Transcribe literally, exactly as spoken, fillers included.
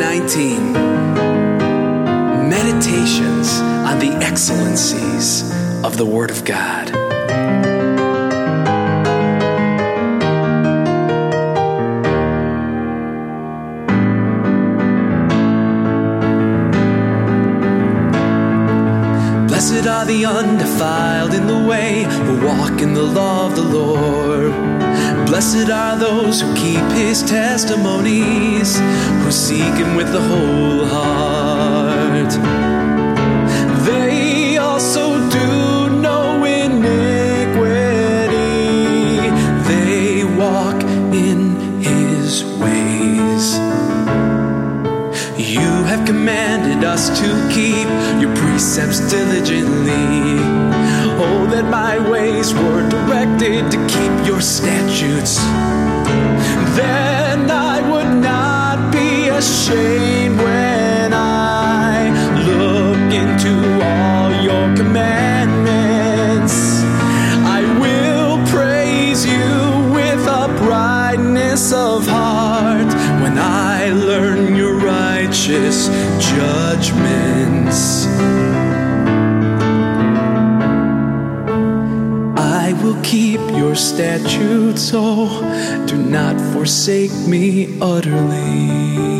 nineteen, Meditations on the Excellencies of the Word of God. Blessed are the undefiled in the way, who walk in the law of the Lord. Blessed are those who keep his testimonies, who seek him with the whole heart. They also do no iniquity. They walk in his ways. You have commanded us to keep your precepts diligently. Oh, that my ways were directed to keep your statutes. Then I would not be ashamed when I look into all your commandments. I will praise you with uprightness of heart when I learn your righteous judgments. I will keep your statutes, oh, do not forsake me utterly.